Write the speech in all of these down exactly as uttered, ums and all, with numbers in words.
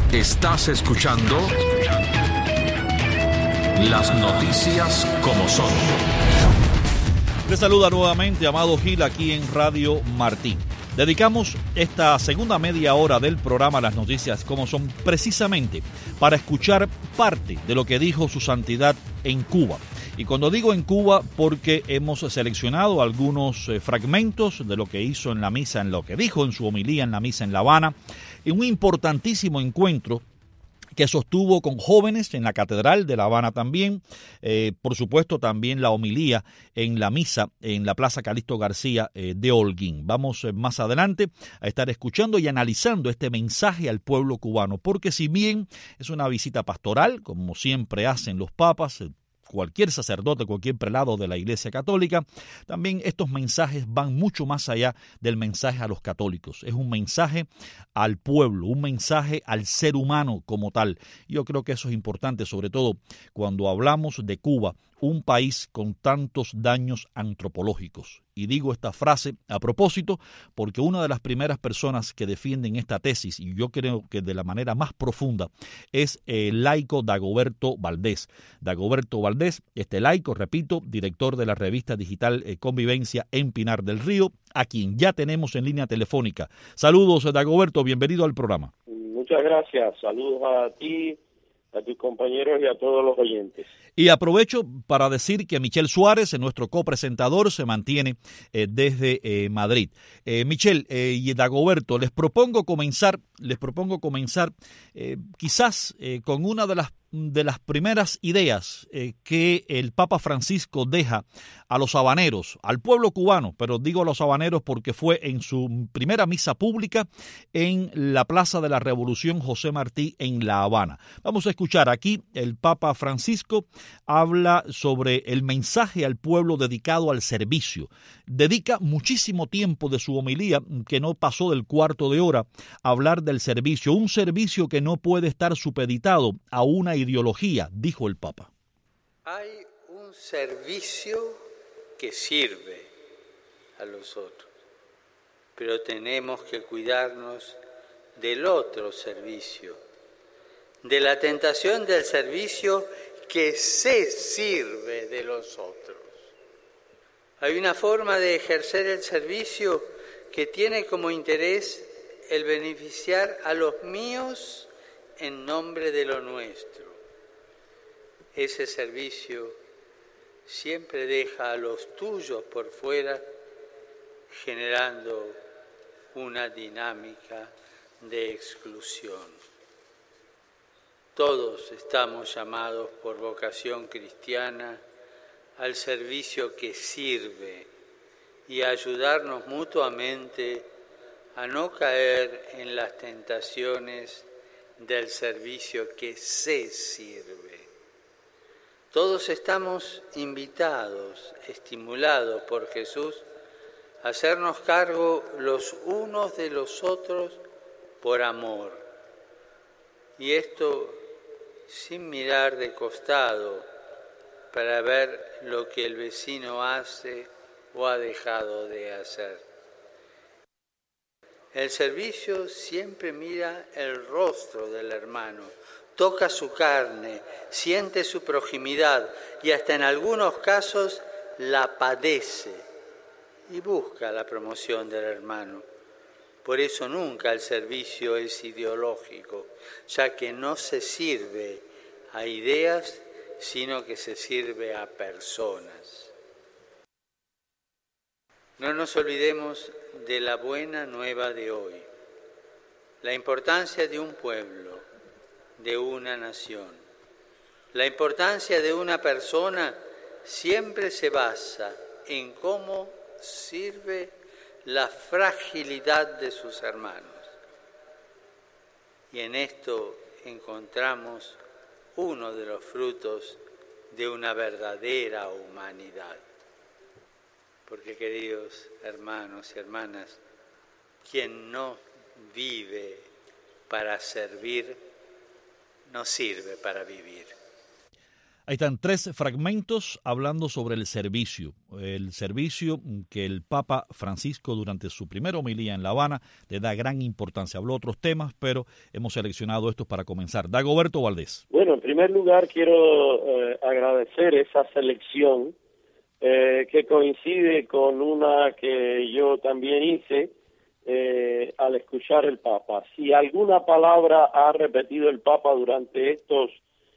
Estás escuchando Las Noticias como son. Les saluda nuevamente Amado Gil aquí en Radio Martí. Dedicamos esta segunda media hora del programa Las Noticias como son precisamente para escuchar parte de lo que dijo su santidad en Cuba. Y cuando digo en Cuba, porque hemos seleccionado algunos eh, fragmentos de lo que hizo en la misa, en lo que dijo en su homilía en la misa en La Habana, en un importantísimo encuentro que sostuvo con jóvenes en la Catedral de La Habana también, eh, por supuesto también la homilía en la misa en la Plaza Calixto García eh, de Holguín. Vamos eh, más adelante a estar escuchando y analizando este mensaje al pueblo cubano, porque si bien es una visita pastoral, como siempre hacen los papas, eh, cualquier sacerdote, cualquier prelado de la Iglesia Católica, también estos mensajes van mucho más allá del mensaje a los católicos. Es un mensaje al pueblo, un mensaje al ser humano como tal. Yo creo que eso es importante, sobre todo cuando hablamos de Cuba, un país con tantos daños antropológicos. Y digo esta frase a propósito porque una de las primeras personas que defienden esta tesis, y yo creo que de la manera más profunda, es el laico Dagoberto Valdés. Dagoberto Valdés, este laico, repito, director de la revista digital eh, Convivencia en Pinar del Río, a quien ya tenemos en línea telefónica. Saludos, Dagoberto, bienvenido al programa. Muchas gracias, saludos a ti, a tus compañeros y a todos los oyentes. Y aprovecho para decir que Michel Suárez, nuestro copresentador, se mantiene eh, desde eh, Madrid. Eh, Michel eh, y Dagoberto, les propongo comenzar, les propongo comenzar eh, quizás eh, con una de las de las primeras ideas eh, que el Papa Francisco deja a los habaneros, al pueblo cubano, pero digo a los habaneros porque fue en su primera misa pública en la Plaza de la Revolución José Martí en La Habana. Vamos a escuchar aquí el Papa Francisco habla sobre el mensaje al pueblo dedicado al servicio. Dedica muchísimo tiempo de su homilía, que no pasó del cuarto de hora, a hablar del servicio, un servicio que no puede estar supeditado a una ideología, dijo el Papa. Hay un servicio que sirve a los otros, pero tenemos que cuidarnos del otro servicio, de la tentación del servicio que se sirve de los otros. Hay una forma de ejercer el servicio que tiene como interés el beneficiar a los míos en nombre de lo nuestro. Ese servicio siempre deja a los tuyos por fuera, generando una dinámica de exclusión. Todos estamos llamados por vocación cristiana al servicio que sirve y a ayudarnos mutuamente a no caer en las tentaciones del servicio que se sirve. Todos estamos invitados, estimulados por Jesús, a hacernos cargo los unos de los otros por amor. Y esto sin mirar de costado para ver lo que el vecino hace o ha dejado de hacer. El servicio siempre mira el rostro del hermano, toca su carne, siente su proximidad y hasta en algunos casos la padece y busca la promoción del hermano. Por eso nunca el servicio es ideológico, ya que no se sirve a ideas, sino que se sirve a personas. No nos olvidemos de la buena nueva de hoy, la importancia de un pueblo, de una nación. La importancia de una persona siempre se basa en cómo sirve la fragilidad de sus hermanos. Y en esto encontramos uno de los frutos de una verdadera humanidad. Porque, queridos hermanos y hermanas, quien no vive para servir, no sirve para vivir. Ahí están tres fragmentos hablando sobre el servicio, el servicio que el Papa Francisco durante su primera homilía en La Habana le da gran importancia. Habló otros temas, pero hemos seleccionado estos para comenzar. Dagoberto Valdés. Bueno, en primer lugar quiero eh, agradecer esa selección eh, que coincide con una que yo también hice eh, al escuchar el Papa. Si alguna palabra ha repetido el Papa durante estos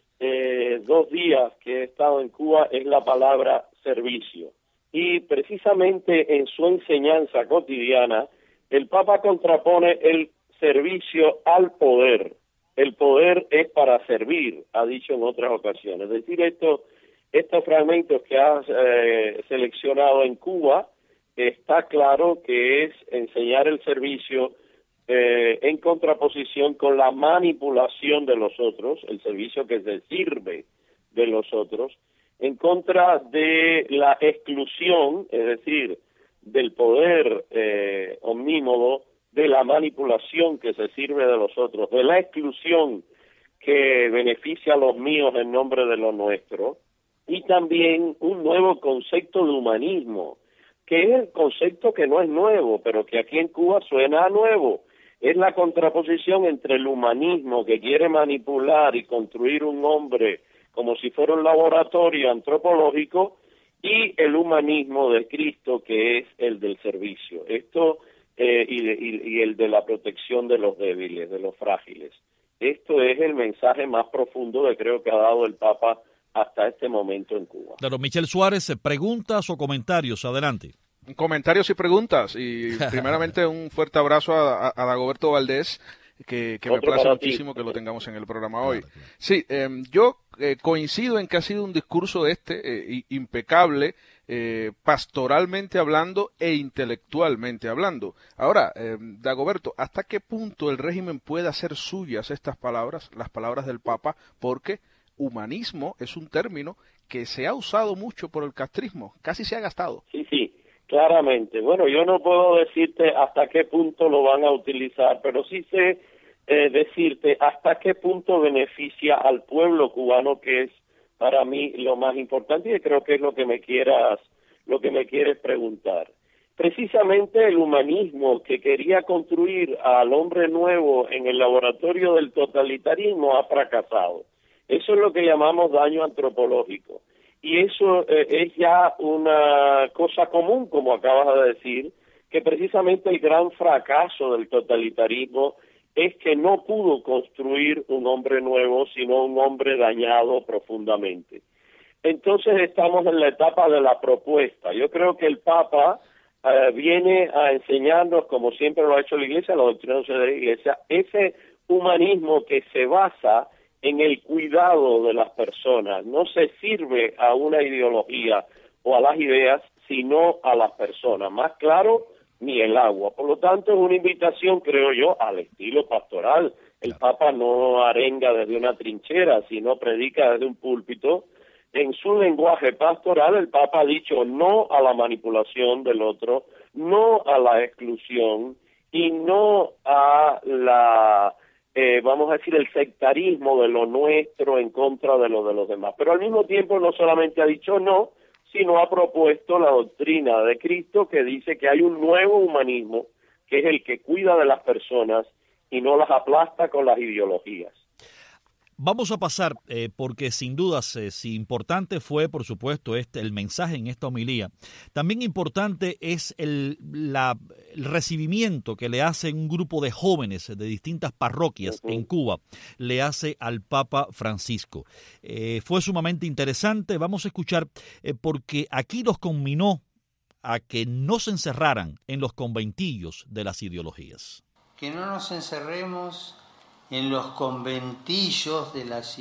Eh, dos días que he estado en Cuba es la palabra servicio. Y precisamente en su enseñanza cotidiana, el Papa contrapone el servicio al poder. El poder es para servir, ha dicho en otras ocasiones. Es decir, esto, estos fragmentos que has eh, seleccionado en Cuba, está claro que es enseñar el servicio Eh, en contraposición con la manipulación de los otros, el servicio que se sirve de los otros, en contra de la exclusión, es decir, del poder eh, omnímodo, de la manipulación que se sirve de los otros, de la exclusión que beneficia a los míos en nombre de lo nuestro, y también un nuevo concepto de humanismo, que es el concepto que no es nuevo, pero que aquí en Cuba suena a nuevo. Es la contraposición entre el humanismo que quiere manipular y construir un hombre como si fuera un laboratorio antropológico y el humanismo de Cristo que es el del servicio. Esto eh, y, de, y, y el de la protección de los débiles, de los frágiles. Esto es el mensaje más profundo que creo que ha dado el Papa hasta este momento en Cuba. Claro, Michel Suárez, preguntas o comentarios, adelante. Comentarios y preguntas, y primeramente un fuerte abrazo a, a, a Dagoberto Valdés, que, que me place muchísimo que lo tengamos en el programa hoy. Sí, eh, yo eh, coincido en que ha sido un discurso este eh, impecable, eh, pastoralmente hablando e intelectualmente hablando. Ahora, eh, Dagoberto, ¿hasta qué punto el régimen puede hacer suyas estas palabras, las palabras del Papa? Porque humanismo es un término que se ha usado mucho por el castrismo, casi se ha gastado. Sí, sí. Claramente. Bueno, yo no puedo decirte hasta qué punto lo van a utilizar, pero sí sé eh, decirte hasta qué punto beneficia al pueblo cubano, que es para mí lo más importante y creo que es lo que me quieras, lo que me quieres preguntar. Precisamente el humanismo que quería construir al hombre nuevo en el laboratorio del totalitarismo ha fracasado. Eso es lo que llamamos daño antropológico. Y eso eh, es ya una cosa común, como acabas de decir, que precisamente el gran fracaso del totalitarismo es que no pudo construir un hombre nuevo, sino un hombre dañado profundamente. Entonces estamos en la etapa de la propuesta. Yo creo que el Papa eh, viene a enseñarnos, como siempre lo ha hecho la Iglesia, la doctrina de la Iglesia, ese humanismo que se basa en el cuidado de las personas. No se sirve a una ideología o a las ideas, sino a las personas. Más claro, ni el agua. Por lo tanto, es una invitación, creo yo, al estilo pastoral. El Papa no arenga desde una trinchera, sino predica desde un púlpito. En su lenguaje pastoral, el Papa ha dicho no a la manipulación del otro, no a la exclusión y no a la... Eh, vamos a decir, el sectarismo de lo nuestro en contra de lo de los demás. Pero al mismo tiempo no solamente ha dicho no, sino ha propuesto la doctrina de Cristo que dice que hay un nuevo humanismo, que es el que cuida de las personas y no las aplasta con las ideologías. Vamos a pasar, eh, porque sin dudas, eh, si importante fue, por supuesto, este el mensaje en esta homilía, también importante es el, la, el recibimiento que le hace un grupo de jóvenes de distintas parroquias uh-huh. en Cuba, le hace al Papa Francisco. Eh, fue sumamente interesante, vamos a escuchar, eh, porque aquí los conminó a que no se encerraran en los conventillos de las ideologías. Que no nos encerremos en los conventillos de las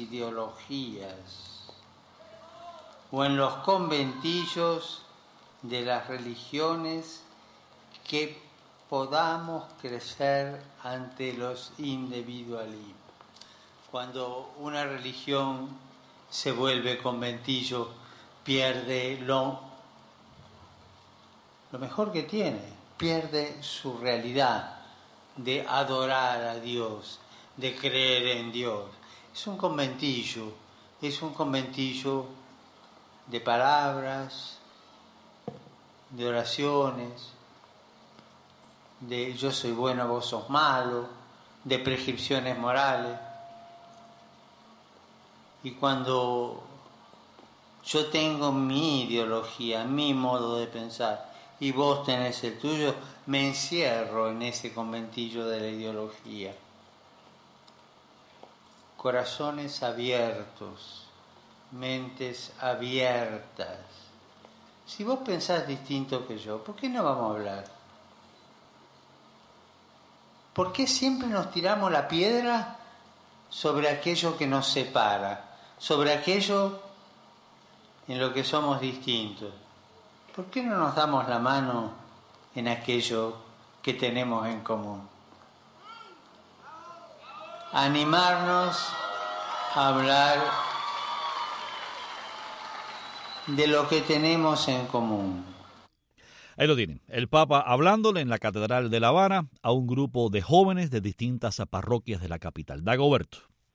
ideologías o en los conventillos de las religiones, que podamos crecer ante los individualismos. Cuando una religión se vuelve conventillo, pierde lo, lo mejor que tiene, pierde su realidad de adorar a Dios, de creer en Dios. Es un conventillo, es un conventillo de palabras, de oraciones, de yo soy bueno, vos sos malo, de prescripciones morales. Y cuando yo tengo mi ideología, mi modo de pensar, y vos tenés el tuyo, me encierro en ese conventillo de la ideología. Corazones abiertos, mentes abiertas. Si vos pensás distinto que yo, ¿por qué no vamos a hablar? ¿Por qué siempre nos tiramos la piedra sobre aquello que nos separa, sobre aquello en lo que somos distintos? ¿Por qué no nos damos la mano en aquello que tenemos en común? Animarnos a hablar de lo que tenemos en común. Ahí lo tienen, el Papa hablándole en la Catedral de La Habana a un grupo de jóvenes de distintas parroquias de la capital. Dagoberto.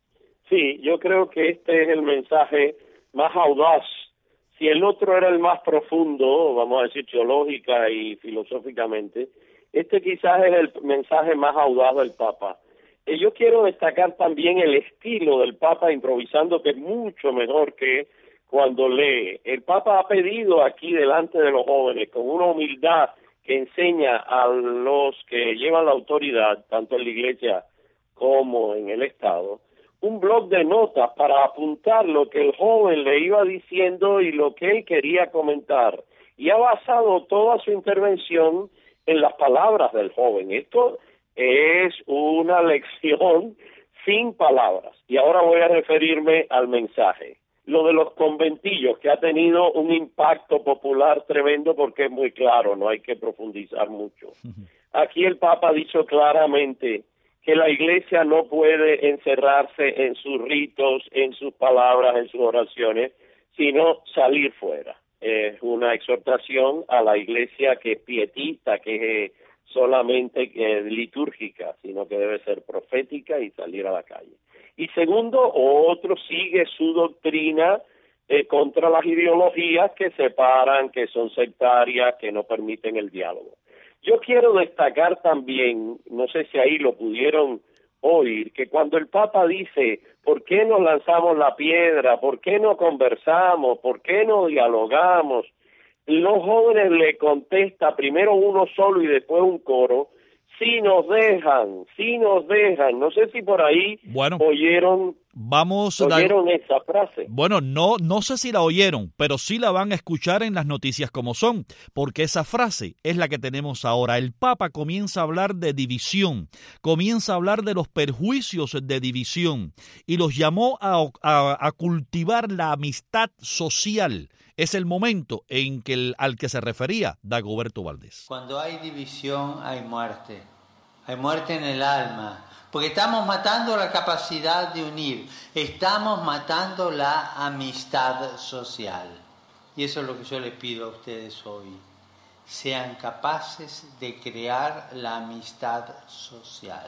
Sí, yo creo que este es el mensaje más audaz. Si el otro era el más profundo, vamos a decir teológica y filosóficamente, este quizás es el mensaje más audaz del Papa. Y yo quiero destacar también el estilo del Papa improvisando, que es mucho mejor que cuando lee. El Papa ha pedido aquí delante de los jóvenes, con una humildad que enseña a los que llevan la autoridad, tanto en la Iglesia como en el Estado, un bloc de notas para apuntar lo que el joven le iba diciendo y lo que él quería comentar. Y ha basado toda su intervención en las palabras del joven. Esto es una lección sin palabras. Y ahora voy a referirme al mensaje. Lo de los conventillos, que ha tenido un impacto popular tremendo porque es muy claro, no hay que profundizar mucho. Aquí el Papa ha dicho claramente que la Iglesia no puede encerrarse en sus ritos, en sus palabras, en sus oraciones, sino salir fuera. Es una exhortación a la Iglesia que es pietista, que es solamente eh, litúrgica, sino que debe ser profética y salir a la calle. Y segundo, otro sigue su doctrina eh, contra las ideologías que separan, que son sectarias, que no permiten el diálogo. Yo quiero destacar también, no sé si ahí lo pudieron oír, que cuando el Papa dice, ¿por qué nos lanzamos la piedra? ¿Por qué no conversamos? ¿Por qué no dialogamos? Los jóvenes le contesta primero uno solo y después un coro, si nos dejan, si nos dejan. No sé si por ahí bueno, oyeron, vamos oyeron a... esa frase. Bueno, no, no sé si la oyeron, pero sí la van a escuchar en las noticias como son, porque esa frase es la que tenemos ahora. El Papa comienza a hablar de división, comienza a hablar de los perjuicios de división y los llamó a, a, a cultivar la amistad social. Es el momento en que el, al que se refería Dagoberto Valdés. Cuando hay división hay muerte, hay muerte en el alma, porque estamos matando la capacidad de unir, estamos matando la amistad social. Y eso es lo que yo les pido a ustedes hoy, sean capaces de crear la amistad social.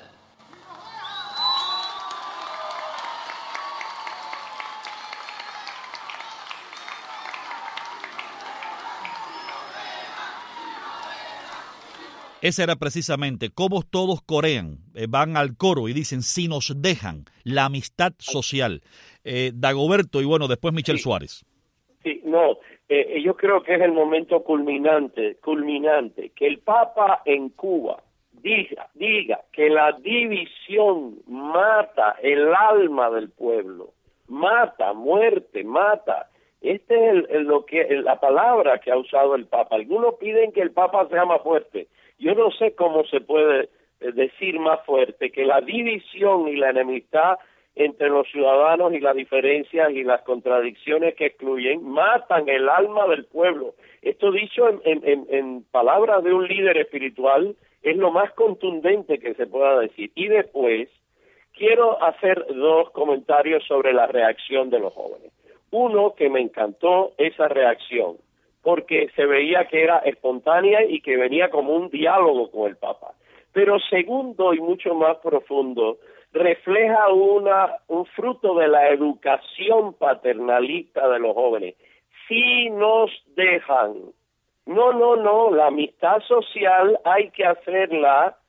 Ese era precisamente cómo todos corean, eh, van al coro y dicen, si nos dejan, la amistad social. Eh, Dagoberto y bueno, después Michel sí. Suárez. Sí, no, eh, yo creo que es el momento culminante, culminante, que el Papa en Cuba diga, diga que la división mata el alma del pueblo, mata, muerte, mata. Este es el, el, lo que, la palabra que ha usado el Papa. Algunos piden que el Papa sea más fuerte. Yo no sé cómo se puede decir más fuerte que la división y la enemistad entre los ciudadanos y las diferencias y las contradicciones que excluyen matan el alma del pueblo. Esto dicho en, en, en palabras de un líder espiritual es lo más contundente que se pueda decir. Y después quiero hacer dos comentarios sobre la reacción de los jóvenes. Uno, que me encantó esa reacción, porque se veía que era espontánea y que venía como un diálogo con el Papa. Pero segundo y mucho más profundo, refleja una un fruto de la educación paternalista de los jóvenes. Si nos dejan, no, no, no, la amistad social hay que hacerla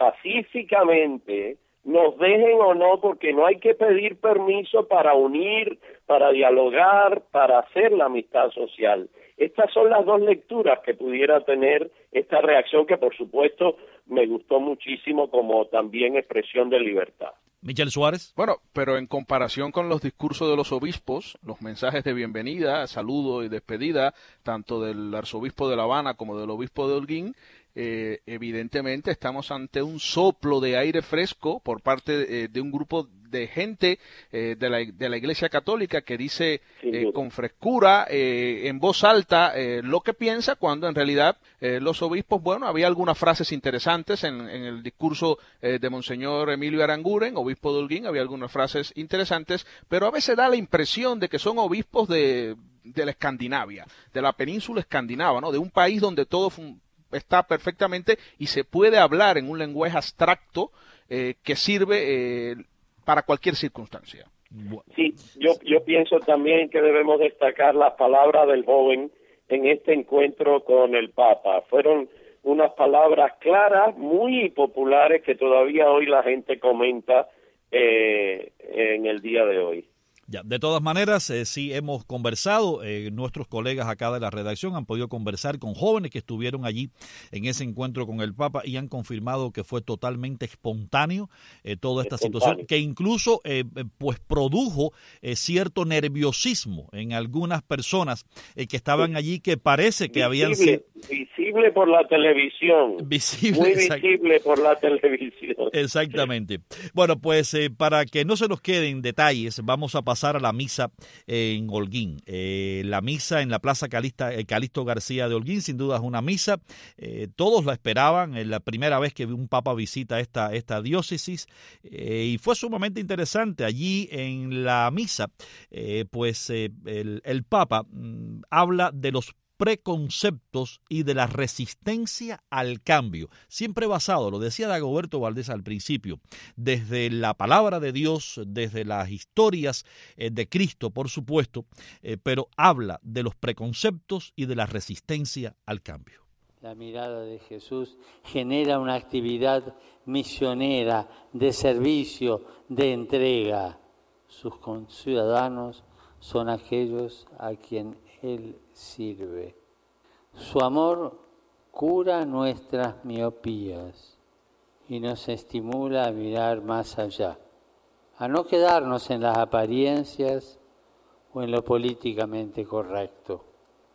pacíficamente, nos dejen o no, porque no hay que pedir permiso para unir, para dialogar, para hacer la amistad social. Estas son las dos lecturas que pudiera tener esta reacción, que por supuesto me gustó muchísimo como también expresión de libertad. Michel Suárez. Bueno, pero en comparación con los discursos de los obispos, los mensajes de bienvenida, saludo y despedida, tanto del arzobispo de La Habana como del obispo de Holguín, eh, evidentemente estamos ante un soplo de aire fresco por parte de, de un grupo de gente eh, de, la, de la Iglesia Católica que dice eh, con frescura, eh, en voz alta, eh, lo que piensa, cuando en realidad eh, los obispos, bueno, había algunas frases interesantes en, en el discurso eh, de Monseñor Emilio Aranguren, obispo de Holguín, había algunas frases interesantes, pero a veces da la impresión de que son obispos de, de la Escandinavia, de la península escandinava, ¿no? De un país donde todo fun- está perfectamente y se puede hablar en un lenguaje abstracto eh, que sirve eh, para cualquier circunstancia. Sí, yo, yo pienso también que debemos destacar las palabras del joven en este encuentro con el Papa. Fueron unas palabras claras, muy populares, que todavía hoy la gente comenta eh, en el día de hoy. Ya, de todas maneras, eh, sí hemos conversado, eh, nuestros colegas acá de la redacción han podido conversar con jóvenes que estuvieron allí en ese encuentro con el Papa y han confirmado que fue totalmente espontáneo eh, toda esta espontáneo. situación, que incluso eh, pues produjo eh, cierto nerviosismo en algunas personas eh, que estaban allí, que parece que visible, habían sido... Visible por la televisión. Visible, muy exact... visible por la televisión. Exactamente. Bueno, pues eh, para que no se nos queden detalles, vamos a pasar pasar a la misa en Holguín. Eh, la misa en la Plaza Calista, eh, Calixto García de Holguín, sin duda es una misa. Eh, todos la esperaban, es la primera vez que un papa visita esta, esta diócesis eh, y fue sumamente interesante. Allí en la misa, eh, pues eh, el, el papa mm, habla de los preconceptos y de la resistencia al cambio, siempre basado, lo decía Dagoberto Valdés al principio, desde la palabra de Dios, desde las historias eh, de Cristo, por supuesto, eh, pero habla de los preconceptos y de la resistencia al cambio. La mirada de Jesús genera una actividad misionera, de servicio, de entrega. Sus conciudadanos son aquellos a quien Él sirve. Su amor cura nuestras miopías y nos estimula a mirar más allá, a no quedarnos en las apariencias o en lo políticamente correcto.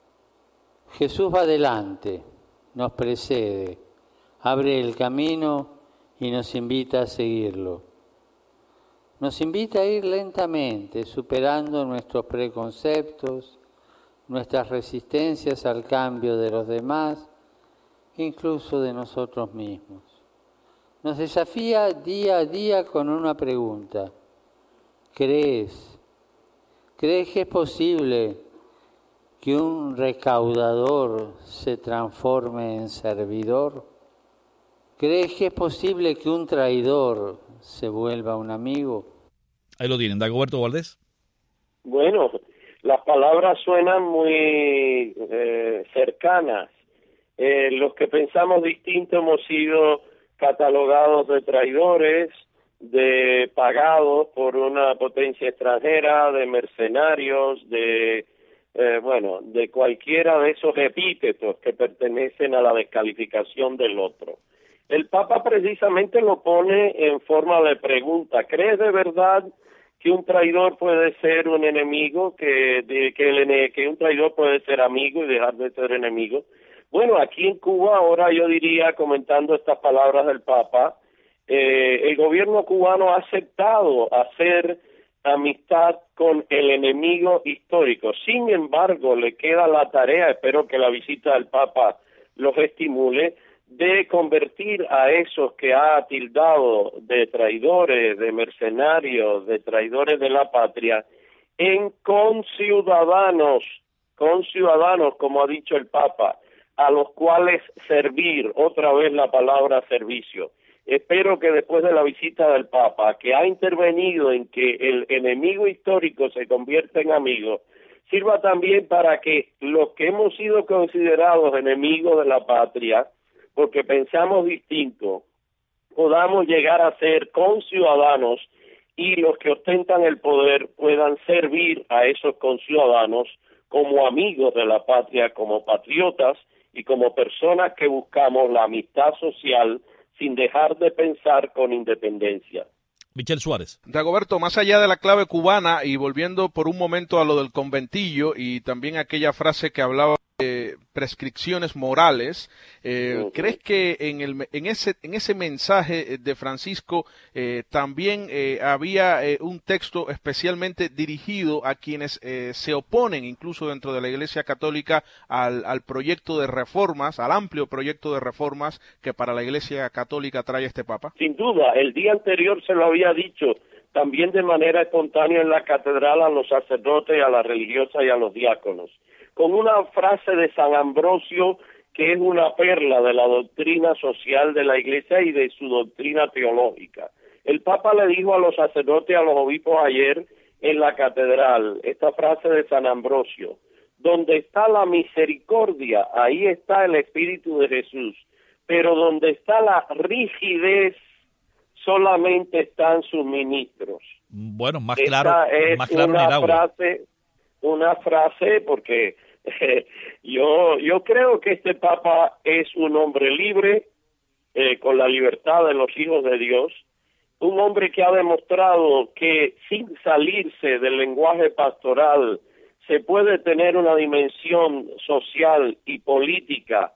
Jesús va adelante, nos precede, abre el camino y nos invita a seguirlo. Nos invita a ir lentamente, superando nuestros preconceptos, nuestras resistencias al cambio de los demás, incluso de nosotros mismos. Nos desafía día a día con una pregunta. ¿Crees? ¿Crees que es posible que un recaudador se transforme en servidor? ¿Crees que es posible que un traidor se vuelva un amigo? Ahí lo tienen, Dagoberto Valdés. Bueno, las palabras suenan muy eh, cercanas. Eh, los que pensamos distinto hemos sido catalogados de traidores, de pagados por una potencia extranjera, de mercenarios, de eh, bueno, de cualquiera de esos epítetos que pertenecen a la descalificación del otro. El Papa precisamente lo pone en forma de pregunta. ¿Crees de verdad que un traidor puede ser un enemigo, que, de, que, el, que un traidor puede ser amigo y dejar de ser enemigo? Bueno, aquí en Cuba, ahora yo diría, comentando estas palabras del Papa, eh, el gobierno cubano ha aceptado hacer amistad con el enemigo histórico. Sin embargo, le queda la tarea, espero que la visita del Papa los estimule, de convertir a esos que ha tildado de traidores, de mercenarios, de traidores de la patria, en conciudadanos, conciudadanos, como ha dicho el Papa, a los cuales servir, otra vez la palabra servicio. espero que después de la visita del Papa, que ha intervenido en que el enemigo histórico se convierta en amigo, sirva también para que los que hemos sido considerados enemigos de la patria, porque pensamos distinto, podamos llegar a ser conciudadanos y los que ostentan el poder puedan servir a esos conciudadanos como amigos de la patria, como patriotas y como personas que buscamos la amistad social sin dejar de pensar con independencia. Michel Suárez. Dagoberto, más allá de la clave cubana y volviendo por un momento a lo del conventillo y también aquella frase que hablaba de prescripciones morales, eh, uh-huh. ¿crees que en, el, en, ese, en ese mensaje de Francisco eh, también eh, había eh, un texto especialmente dirigido a quienes eh, se oponen, incluso dentro de la Iglesia Católica, al, al proyecto de reformas, al amplio proyecto de reformas que para la Iglesia Católica trae este Papa? Sin duda, el día anterior se lo había dicho también de manera espontánea en la catedral a los sacerdotes, a las religiosas y a los diáconos, con una frase de San Ambrosio que es una perla de la doctrina social de la Iglesia y de su doctrina teológica. El Papa le dijo a los sacerdotes y a los obispos ayer en la catedral esta frase de San Ambrosio: donde está la misericordia, ahí está el Espíritu de Jesús, pero donde está la rigidez, solamente están sus ministros. Bueno, más claro, más claro una en el agua. frase, una frase porque eh, yo yo creo que este Papa es un hombre libre, eh, con la libertad de los hijos de Dios, un hombre que ha demostrado que sin salirse del lenguaje pastoral se puede tener una dimensión social y política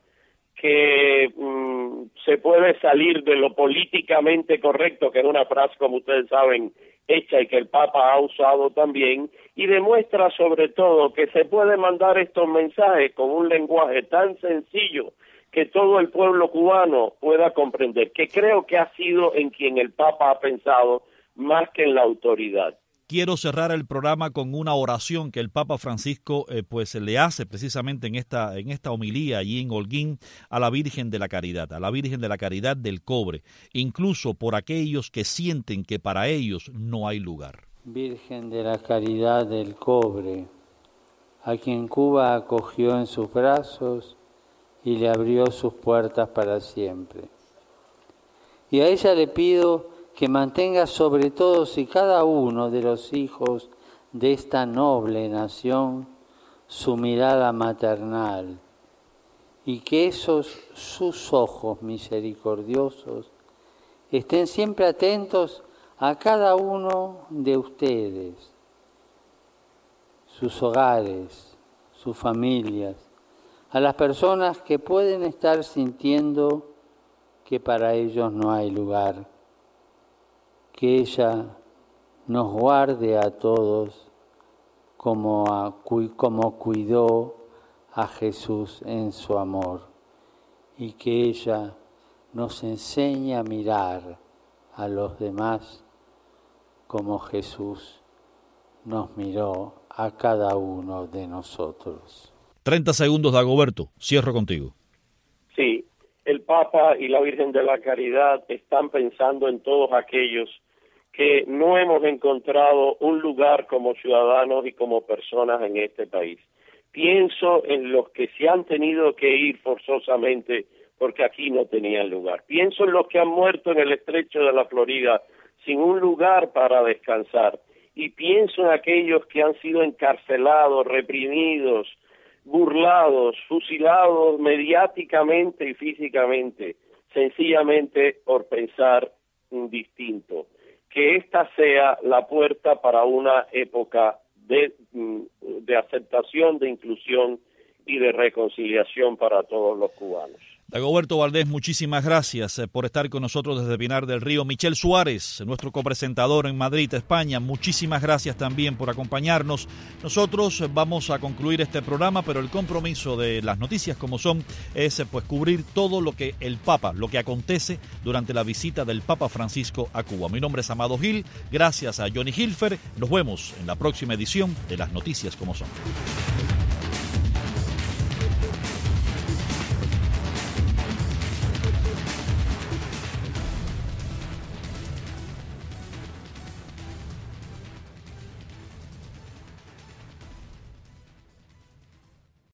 que mmm, se puede salir de lo políticamente correcto, que es una frase, como ustedes saben, hecha y que el Papa ha usado también, y demuestra sobre todo que se puede mandar estos mensajes con un lenguaje tan sencillo que todo el pueblo cubano pueda comprender, que creo que ha sido en quien el Papa ha pensado más que en la autoridad. Quiero cerrar el programa con una oración que el Papa Francisco eh, pues le hace precisamente en esta en esta homilía allí en Holguín a la Virgen de la Caridad, a la Virgen de la Caridad del Cobre, incluso por aquellos que sienten que para ellos no hay lugar. Virgen de la Caridad del Cobre, a quien Cuba acogió en sus brazos y le abrió sus puertas para siempre. Y a ella le pido que mantenga sobre todos y cada uno de los hijos de esta noble nación su mirada maternal, y que esos sus ojos misericordiosos estén siempre atentos a cada uno de ustedes, sus hogares, sus familias, a las personas que pueden estar sintiendo que para ellos no hay lugar. Que ella nos guarde a todos como, a, como cuidó a Jesús en su amor, y que ella nos enseñe a mirar a los demás como Jesús nos miró a cada uno de nosotros. treinta segundos, Dagoberto. Cierro contigo. Sí, el Papa y la Virgen de la Caridad están pensando en todos aquellos que no hemos encontrado un lugar como ciudadanos y como personas en este país. Pienso en los que se han tenido que ir forzosamente porque aquí no tenían lugar. Pienso en los que han muerto en el estrecho de la Florida sin un lugar para descansar. Y pienso en aquellos que han sido encarcelados, reprimidos, burlados, fusilados mediáticamente y físicamente, sencillamente por pensar distinto. Que esta sea la puerta para una época de, de aceptación, de inclusión y de reconciliación para todos los cubanos. Dagoberto Valdés, muchísimas gracias por estar con nosotros desde Pinar del Río. Michel Suárez, nuestro copresentador en Madrid, España, muchísimas gracias también por acompañarnos. Nosotros vamos a concluir este programa, pero el compromiso de las noticias como son es pues cubrir todo lo que el Papa, lo que acontece durante la visita del Papa Francisco a Cuba. Mi nombre es Amado Gil, gracias a Johnny Hilfer. Nos vemos en la próxima edición de las noticias como son.